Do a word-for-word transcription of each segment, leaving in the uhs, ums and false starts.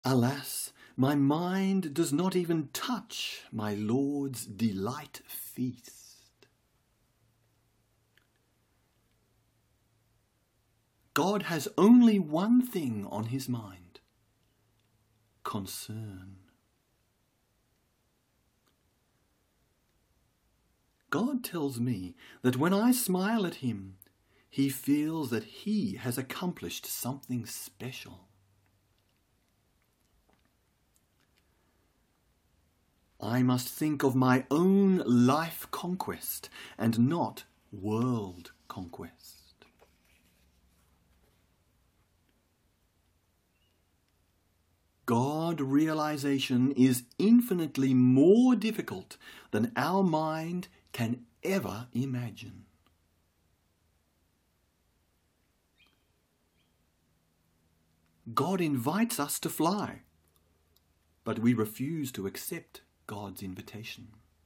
Alas, my mind does not even touch my Lord's delight feast. God has only one thing on his mind: concern. God tells me that when I smile at him, he feels that he has accomplished something special. I must think of my own life conquest and not world conquest. God realization is infinitely more difficult than our mind can ever imagine. God invites us to fly, but we refuse to accept God's invitation.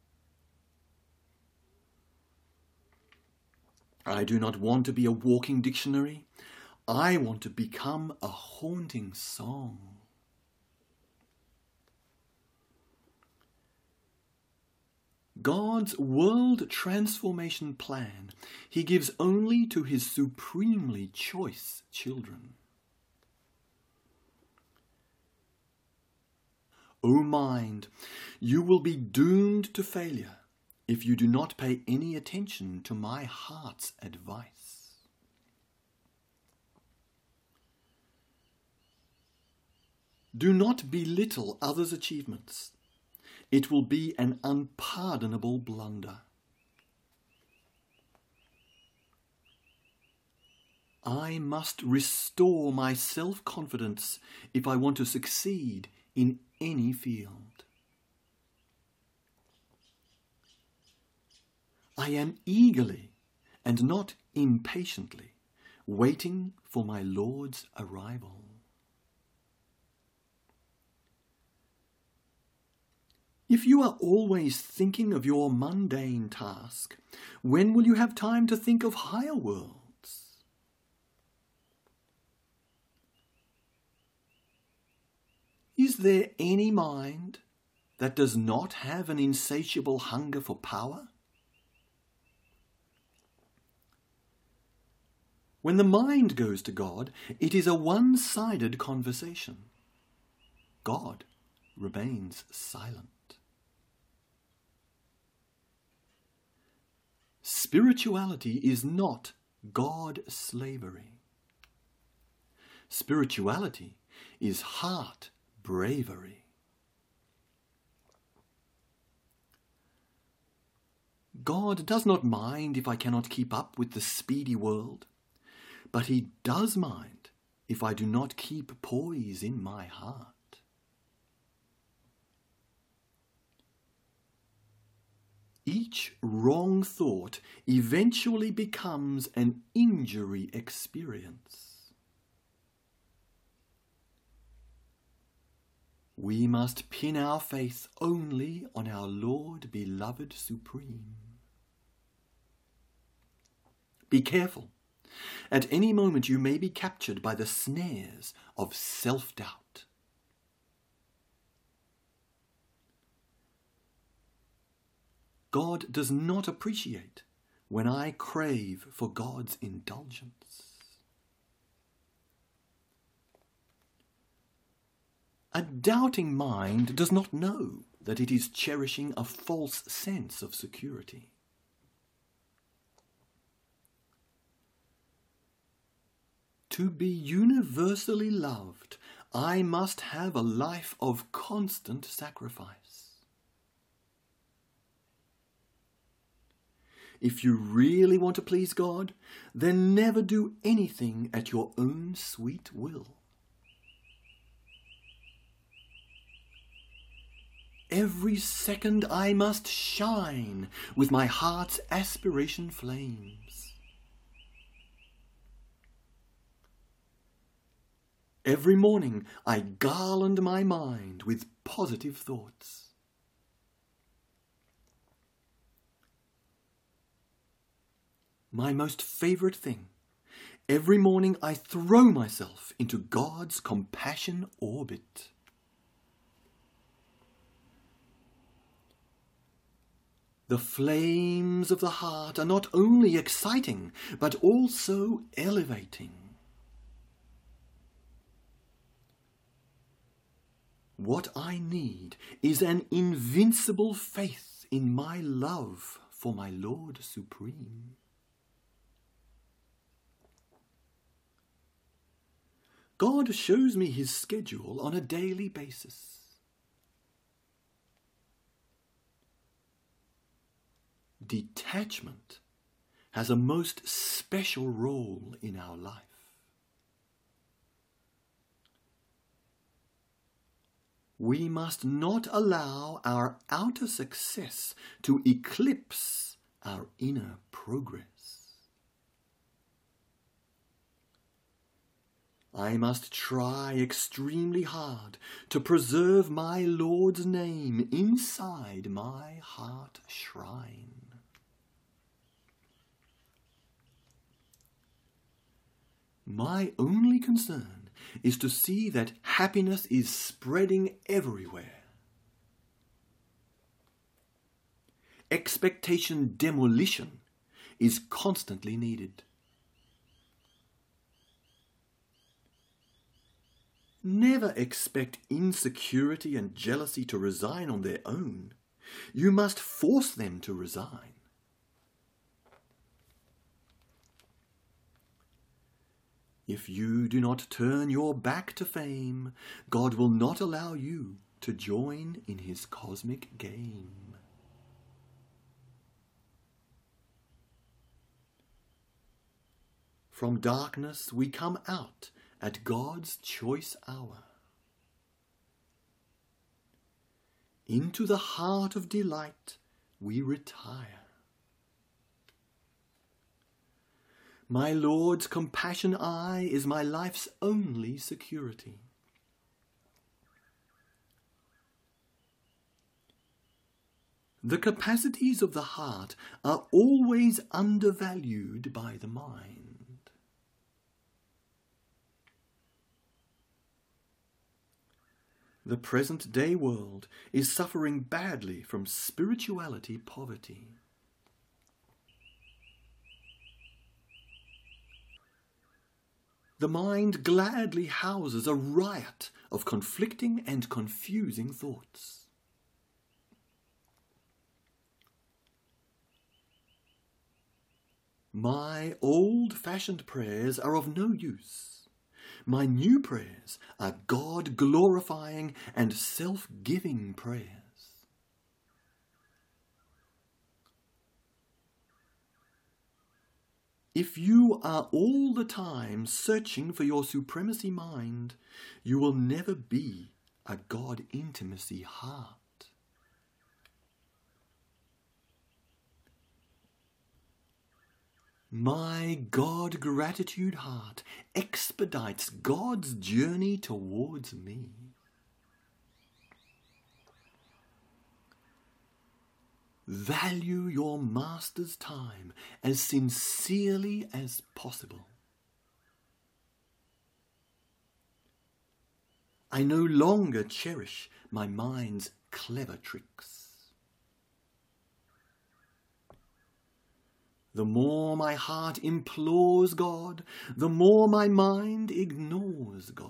I do not want to be a walking dictionary. I want to become a haunting song. God's world transformation plan he gives only to his supremely choice children. O mind, you will be doomed to failure if you do not pay any attention to my heart's advice. Do not belittle others' achievements. It will be an unpardonable blunder. I must restore my self-confidence if I want to succeed in any field. I am eagerly and not impatiently waiting for my Lord's arrival. If you are always thinking of your mundane task, when will you have time to think of higher worlds? Is there any mind that does not have an insatiable hunger for power? When the mind goes to God, it is a one-sided conversation. God remains silent. Spirituality is not God slavery. Spirituality is heart bravery. God does not mind if I cannot keep up with the speedy world, but he does mind if I do not keep poise in my heart. Each wrong thought eventually becomes an injury experience. We must pin our faith only on our Lord beloved supreme. Be careful. At any moment you may be captured by the snares of self-doubt. God does not appreciate when I crave for God's indulgence. A doubting mind does not know that it is cherishing a false sense of security. To be universally loved, I must have a life of constant sacrifice. If you really want to please God, then never do anything at your own sweet will. Every second I must shine with my heart's aspiration flames. Every morning I garland my mind with positive thoughts. My most favorite thing, every morning I throw myself into God's compassion orbit. The flames of the heart are not only exciting, but also elevating. What I need is an invincible faith in my love for my Lord Supreme. God shows me his schedule on a daily basis. Detachment has a most special role in our life. We must not allow our outer success to eclipse our inner progress. I must try extremely hard to preserve my Lord's name inside my heart shrine. My only concern is to see that happiness is spreading everywhere. Expectation demolition is constantly needed. Never expect insecurity and jealousy to resign on their own. You must force them to resign. If you do not turn your back to fame, God will not allow you to join in his cosmic game. From darkness we come out at God's choice hour. Into the heart of delight we retire. My Lord's compassion eye is my life's only security. The capacities of the heart are always undervalued by the mind. The present-day world is suffering badly from spirituality poverty. The mind gladly houses a riot of conflicting and confusing thoughts. My old-fashioned prayers are of no use. My new prayers are God-glorifying and self-giving prayers. If you are all the time searching for your supremacy mind, you will never be a God-intimacy heart. My God-gratitude heart expedites God's journey towards me. Value your master's time as sincerely as possible. I no longer cherish my mind's clever tricks. The more my heart implores God, the more my mind ignores God.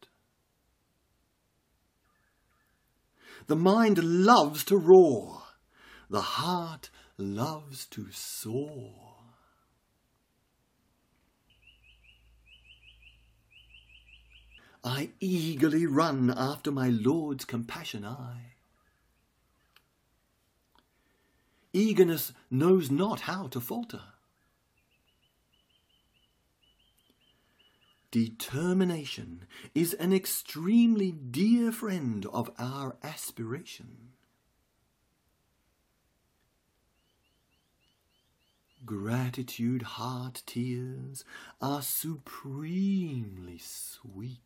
The mind loves to roar. The heart loves to soar. I eagerly run after my Lord's compassion eye. Eagerness knows not how to falter. Determination is an extremely dear friend of our aspiration. Gratitude heart tears are supremely sweet.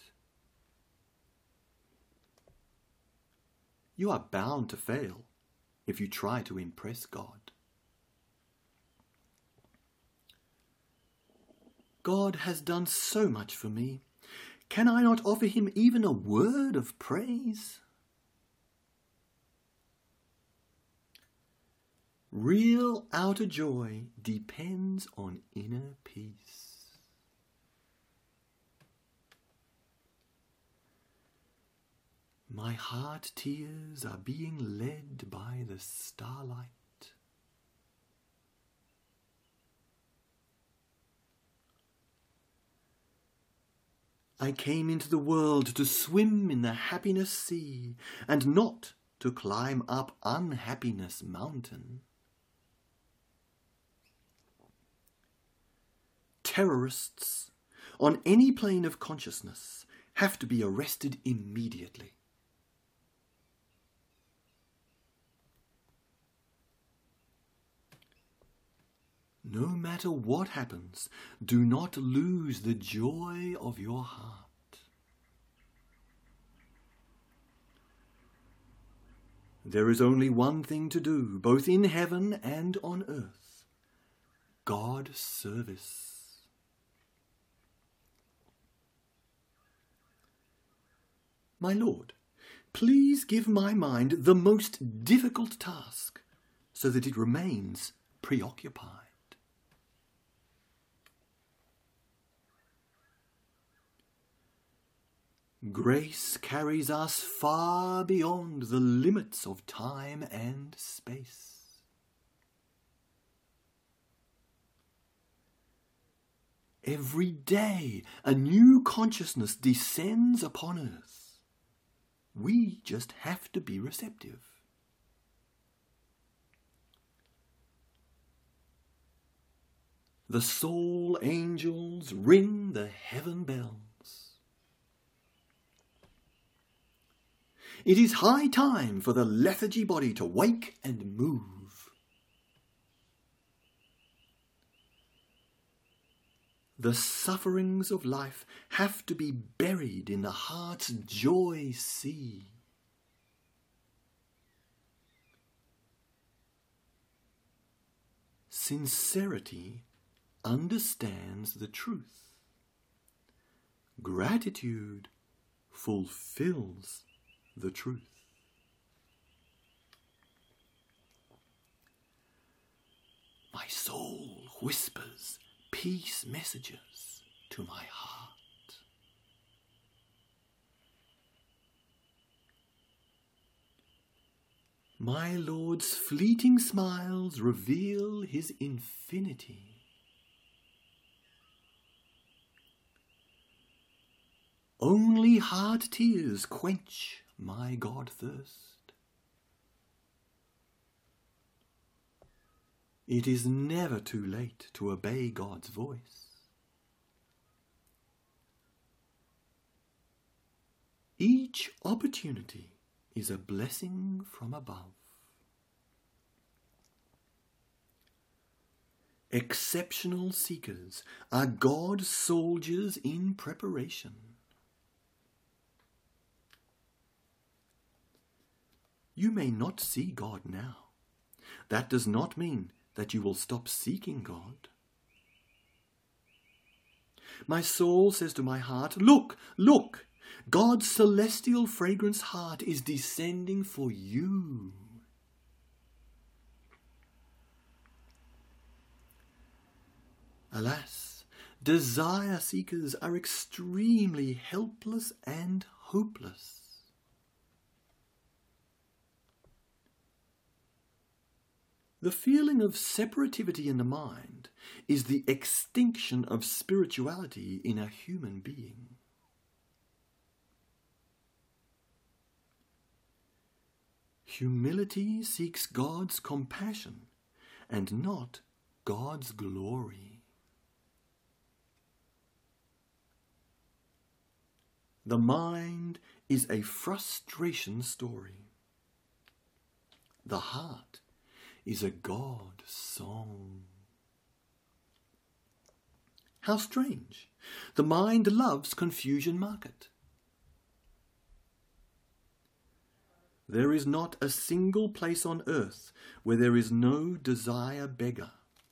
You are bound to fail if you try to impress God. God has done so much for me. Can I not offer him even a word of praise? Real outer joy depends on inner peace. My heart tears are being led by the starlight. I came into the world to swim in the happiness sea, and not to climb up unhappiness mountain. Terrorists on any plane of consciousness have to be arrested immediately. No matter what happens, do not lose the joy of your heart. There is only one thing to do, both in heaven and on earth: God service. My Lord, please give my mind the most difficult task, so that it remains preoccupied. Grace carries us far beyond the limits of time and space. Every day a new consciousness descends upon earth. We just have to be receptive. The soul angels ring the heaven bells. It is high time for the lethargy body to wake and move. The sufferings of life have to be buried in the heart's joy sea. Sincerity understands the truth. Gratitude fulfills the truth. My soul whispers peace messages to my heart. My Lord's fleeting smiles reveal his infinity. Only heart tears quench my God thirst. It is never too late to obey God's voice. Each opportunity is a blessing from above. Exceptional seekers are God's soldiers in preparation. You may not see God now. That does not mean that you will stop seeking God. My soul says to my heart, look, look, God's celestial fragrance heart is descending for you. Alas, desire seekers are extremely helpless and hopeless. The feeling of separativity in the mind is the extinction of spirituality in a human being. Humility seeks God's compassion and not God's glory. The mind is a frustration story. The heart is a God song. How strange! The mind loves confusion market. There is not a single place on earth where there is no desire beggar.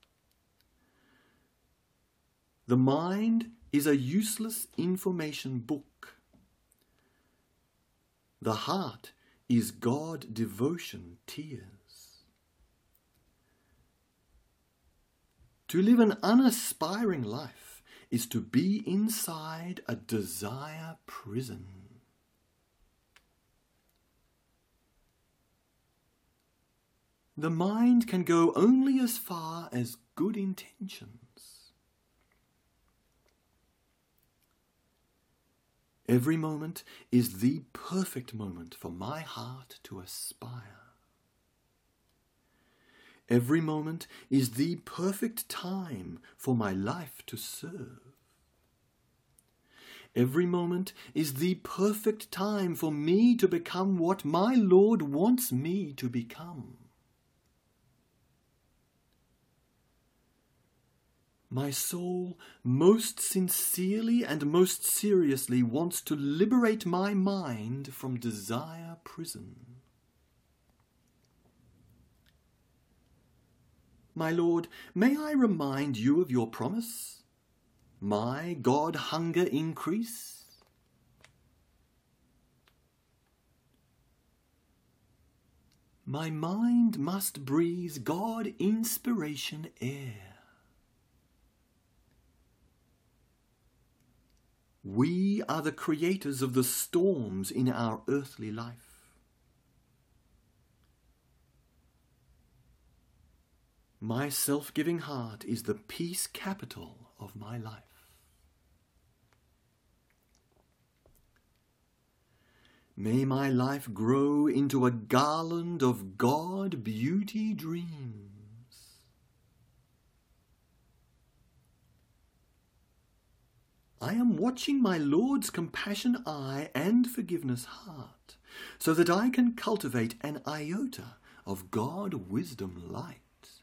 The mind is a useless information book. The heart is God devotion tears. To live an unaspiring life is to be inside a desire prison. The mind can go only as far as good intentions. Every moment is the perfect moment for my heart to aspire. Every moment is the perfect time for my life to serve. Every moment is the perfect time for me to become what my Lord wants me to become. My soul most sincerely and most seriously wants to liberate my mind from desire prison. My Lord, may I remind you of your promise? My God hunger increase? My mind must breathe God inspiration air. We are the creators of the storms in our earthly life. My self-giving heart is the peace capital of my life. May my life grow into a garland of God beauty dreams. I am watching my Lord's compassion eye and forgiveness heart, so that I can cultivate an iota of God wisdom light.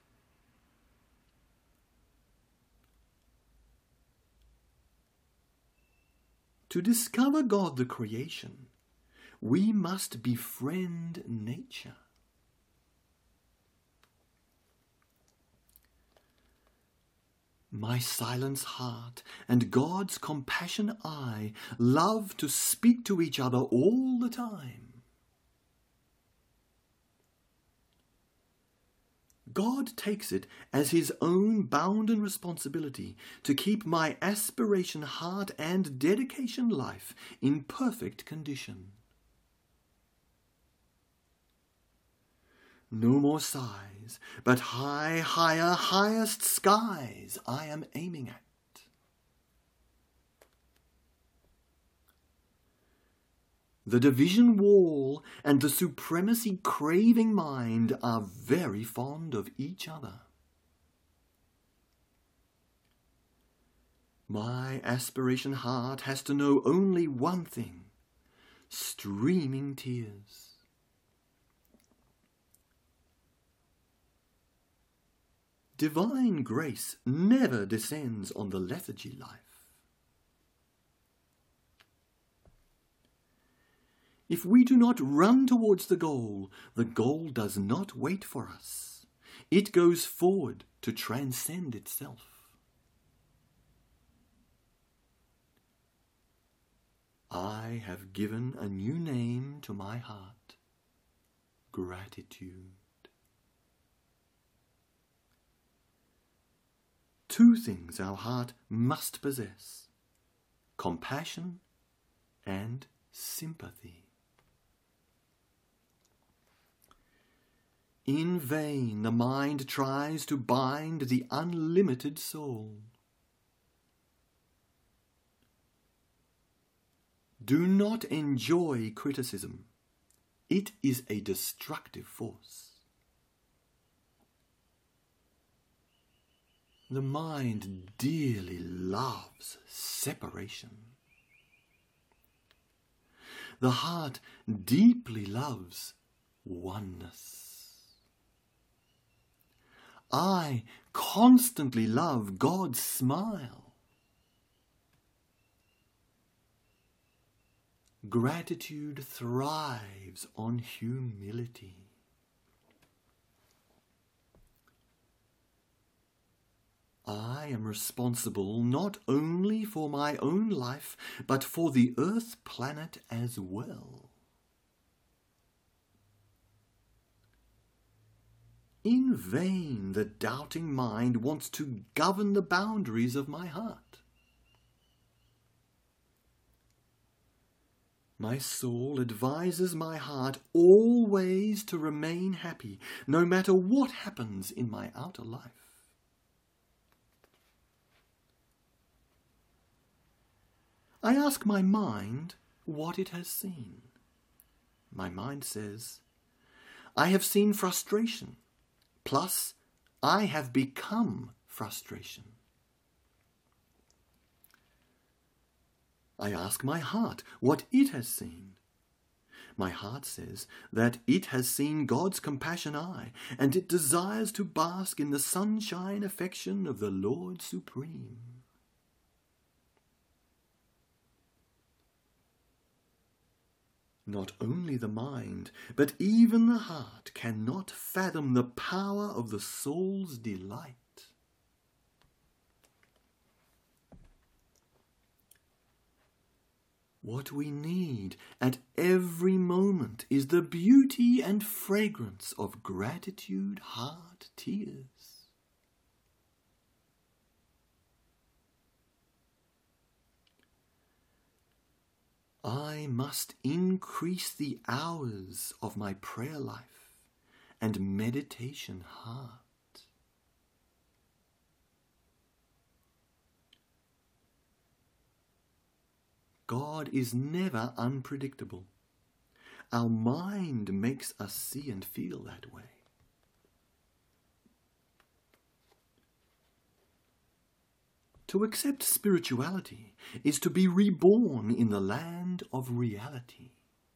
To discover God the creation, we must befriend nature. My silence heart and God's compassion eye love to speak to each other all the time. God takes it as his own bounden responsibility to keep my aspiration heart and dedication life in perfect condition. No more sighs, but high, higher, highest skies I am aiming at. The division wall and the supremacy craving mind are very fond of each other. My aspiration heart has to know only one thing: streaming tears. Divine grace never descends on the lethargy life. If we do not run towards the goal, the goal does not wait for us. It goes forward to transcend itself. I have given a new name to my heart: gratitude. Two things our heart must possess: compassion and sympathy. In vain the mind tries to bind the unlimited soul. Do not enjoy criticism. It is a destructive force. The mind dearly loves separation. The heart deeply loves oneness. I constantly love God's smile. Gratitude thrives on humility. I am responsible not only for my own life, but for the earth planet as well. In vain the doubting mind wants to govern the boundaries of my heart. My soul advises my heart always to remain happy, no matter what happens in my outer life. I ask my mind what it has seen. My mind says, I have seen frustration, plus I have become frustration. I ask my heart what it has seen. My heart says that it has seen God's compassion eye, and it desires to bask in the sunshine affection of the Lord Supreme. Not only the mind, but even the heart cannot fathom the power of the soul's delight. What we need at every moment is the beauty and fragrance of gratitude heart tears. I must increase the hours of my prayer life and meditation heart. God is never unpredictable. Our mind makes us see and feel that way. To accept spirituality is to be reborn in the land of reality.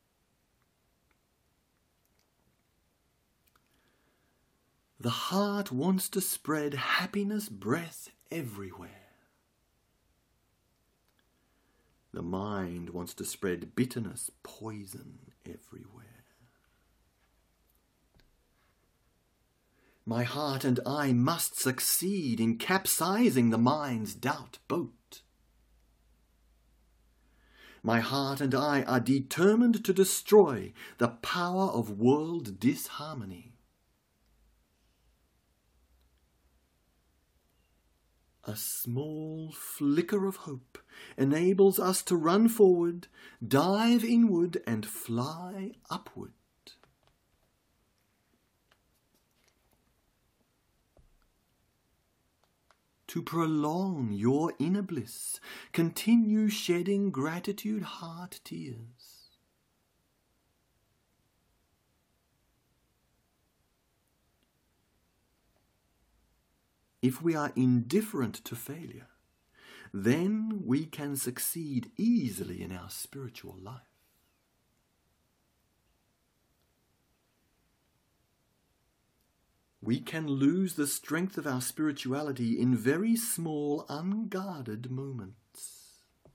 The heart wants to spread happiness breath everywhere. The mind wants to spread bitterness, poison everywhere. My heart and I must succeed in capsizing the mind's doubt boat. My heart and I are determined to destroy the power of world disharmony. A small flicker of hope enables us to run forward, dive inward, and fly upward. To prolong your inner bliss, continue shedding gratitude heart tears. If we are indifferent to failure, then we can succeed easily in our spiritual life. We can lose the strength of our spirituality in very small, unguarded moments.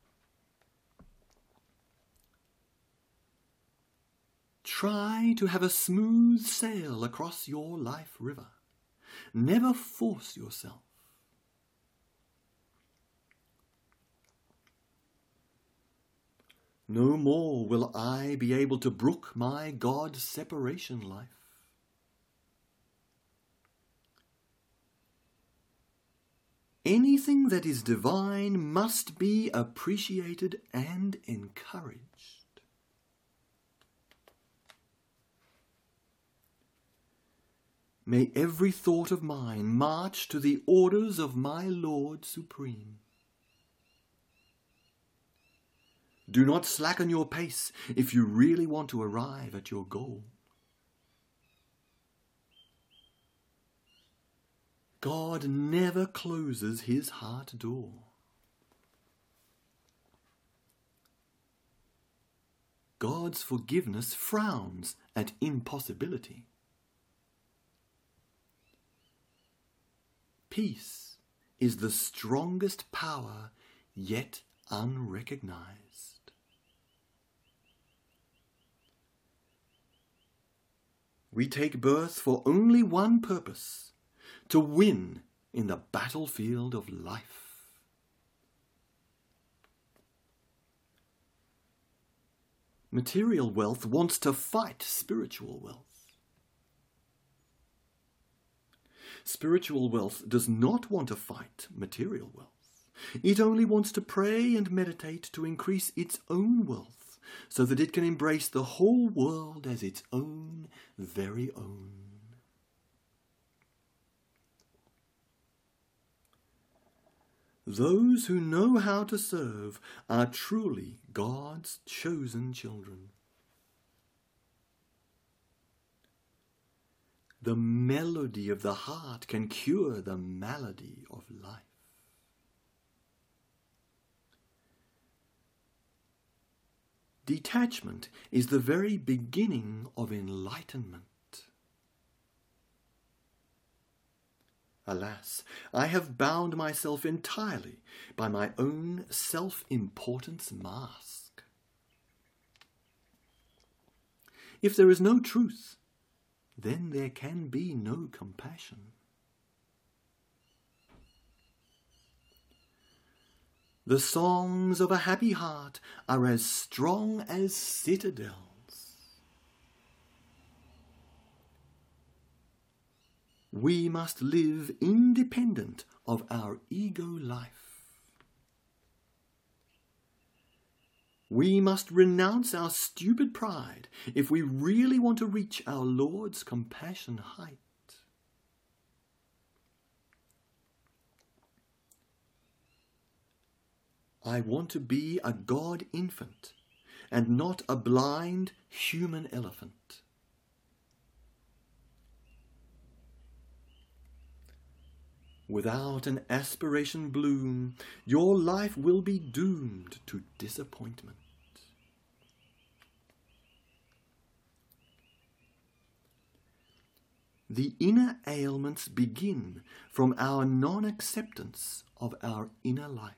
Try to have a smooth sail across your life river. Never force yourself. No more will I be able to brook my God-separation life. Anything that is divine must be appreciated and encouraged. May every thought of mine march to the orders of my Lord Supreme. Do not slacken your pace if you really want to arrive at your goal. God never closes his heart door. God's forgiveness frowns at impossibility. Peace is the strongest power yet unrecognized. We take birth for only one purpose: to win in the battlefield of life. Material wealth wants to fight spiritual wealth. Spiritual wealth does not want to fight material wealth. It only wants to pray and meditate to increase its own wealth, so that it can embrace the whole world as its own very own. Those who know how to serve are truly God's chosen children. The melody of the heart can cure the malady of life. Detachment is the very beginning of enlightenment. Alas, I have bound myself entirely by my own self-importance mask. If there is no truth, then there can be no compassion. The songs of a happy heart are as strong as citadels. We must live independent of our ego life. We must renounce our stupid pride if we really want to reach our Lord's compassion height. I want to be a God infant and not a blind human elephant. Without an aspiration bloom, your life will be doomed to disappointment. The inner ailments begin from our non-acceptance of our inner life.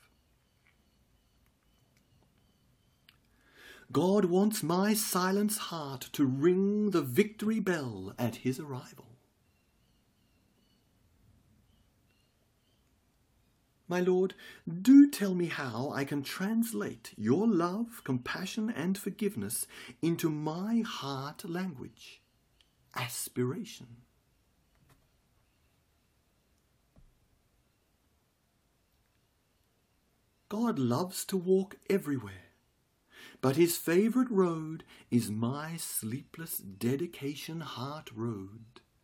God wants my silent heart to ring the victory bell at his arrival. My Lord, do tell me how I can translate your love, compassion, and forgiveness into my heart language, aspiration. God loves to walk everywhere, but his favorite road is my sleepless dedication heart road.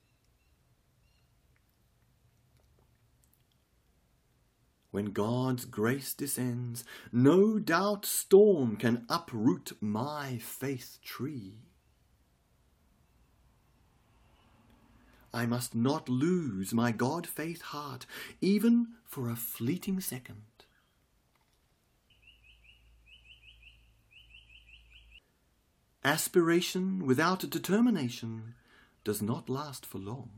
When God's grace descends, no doubt storm can uproot my faith tree. I must not lose my God-faith heart, even for a fleeting second. Aspiration without determination does not last for long.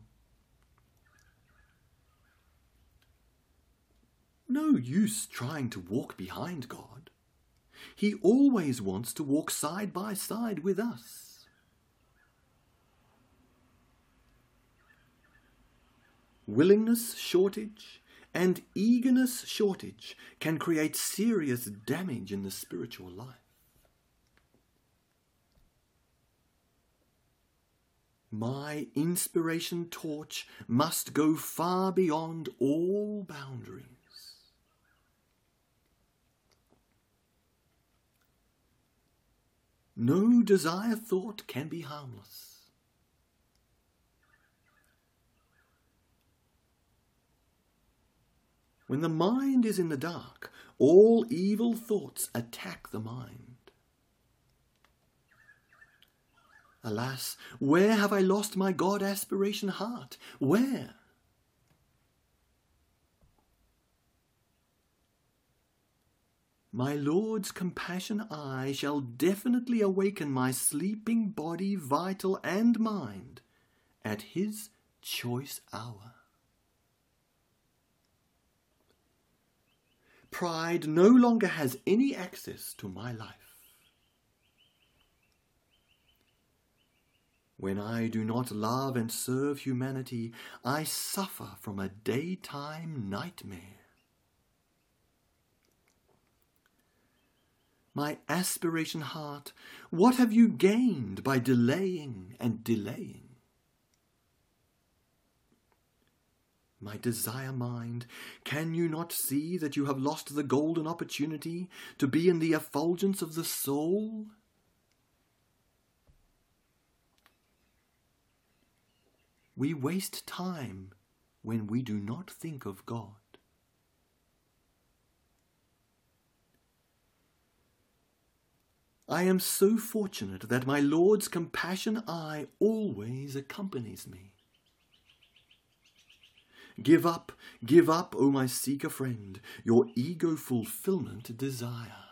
No use trying to walk behind God. He always wants to walk side by side with us. Willingness shortage and eagerness shortage can create serious damage in the spiritual life. My inspiration torch must go far beyond all boundaries. No desire thought can be harmless. When the mind is in the dark, all evil thoughts attack the mind. Alas, where have I lost my God aspiration heart? Where? My Lord's compassion eye shall definitely awaken my sleeping body, vital and mind, at his choice hour. Pride no longer has any access to my life. When I do not love and serve humanity, I suffer from a daytime nightmare. My aspiration heart, what have you gained by delaying and delaying? My desire mind, can you not see that you have lost the golden opportunity to be in the effulgence of the soul? We waste time when we do not think of God. I am so fortunate that my Lord's compassion eye always accompanies me. Give up, give up, O my seeker friend, your ego-fulfillment desire.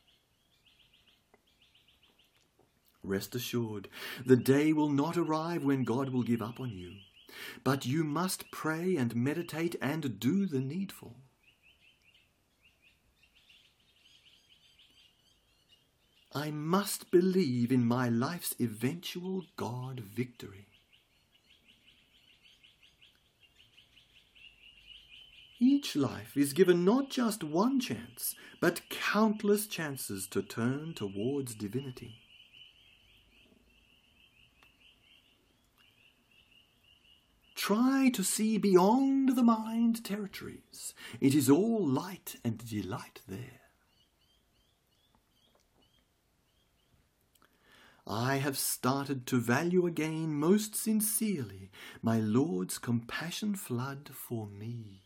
Rest assured, the day will not arrive when God will give up on you, but you must pray and meditate and do the needful. I must believe in my life's eventual God victory. Each life is given not just one chance, but countless chances to turn towards divinity. Try to see beyond the mind territories. It is all light and delight there. I have started to value again most sincerely my Lord's compassion flood for me.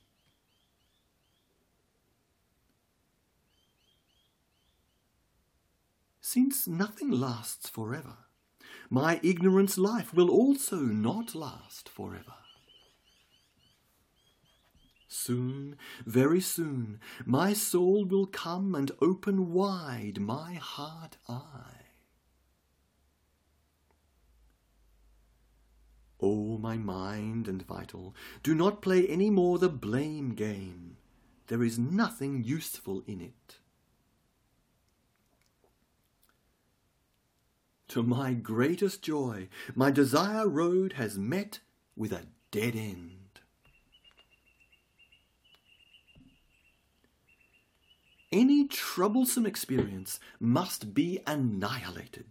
Since nothing lasts forever, my ignorance life will also not last forever. Soon, very soon, my soul will come and open wide my heart eye. O my mind and vital, do not play any more the blame game. There is nothing useful in it. To my greatest joy, my desire road has met with a dead end. Any troublesome experience must be annihilated.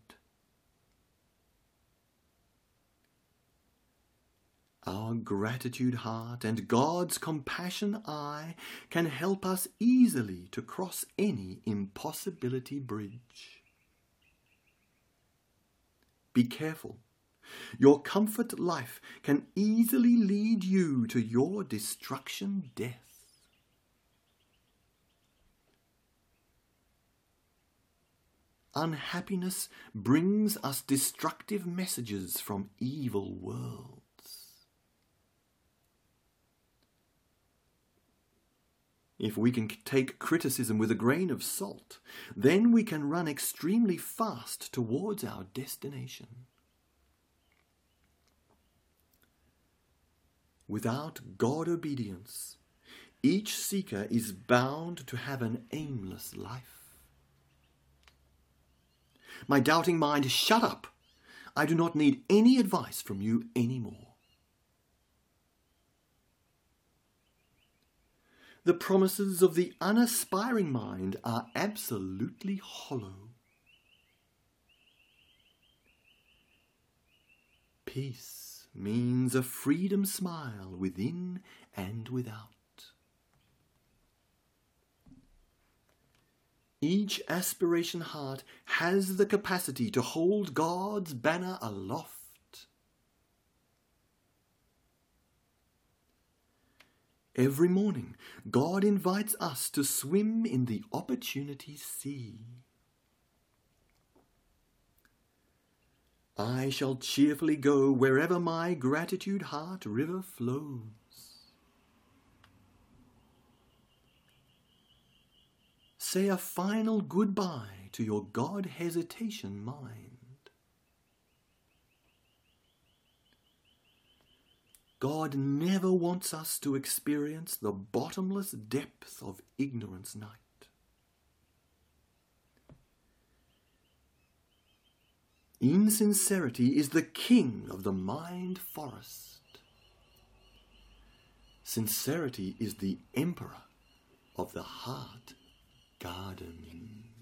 Our gratitude heart and God's compassion eye can help us easily to cross any impossibility bridge. Be careful. Your comfort life can easily lead you to your destruction death. Unhappiness brings us destructive messages from evil worlds. If we can take criticism with a grain of salt, then we can run extremely fast towards our destination. Without God obedience, each seeker is bound to have an aimless life. My doubting mind, shut up! I do not need any advice from you anymore. The promises of the unaspiring mind are absolutely hollow. Peace means a freedom smile within and without. Each aspiration heart has the capacity to hold God's banner aloft. Every morning, God invites us to swim in the opportunity sea. I shall cheerfully go wherever my gratitude heart river flows. Say a final goodbye to your God hesitation mind. God never wants us to experience the bottomless depth of ignorance night. Insincerity is the king of the mind forest. Sincerity is the emperor of the heart garden.